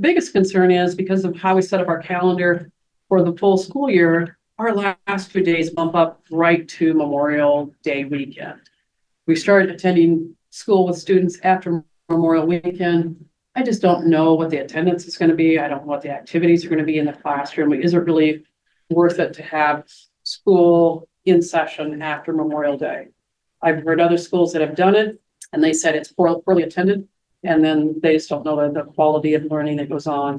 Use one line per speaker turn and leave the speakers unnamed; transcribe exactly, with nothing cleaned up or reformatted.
biggest concern is because of how we set up our calendar for the full school year, our last two days bump up right to Memorial Day weekend. We started attending school with students after Memorial Weekend. I just don't know what the attendance is going to be. I don't know what the activities are going to be in the classroom. Is it really worth it to have school in session after Memorial Day? I've heard other schools that have done it and they said it's poorly attended. And then they just don't know the, the quality of learning that goes on.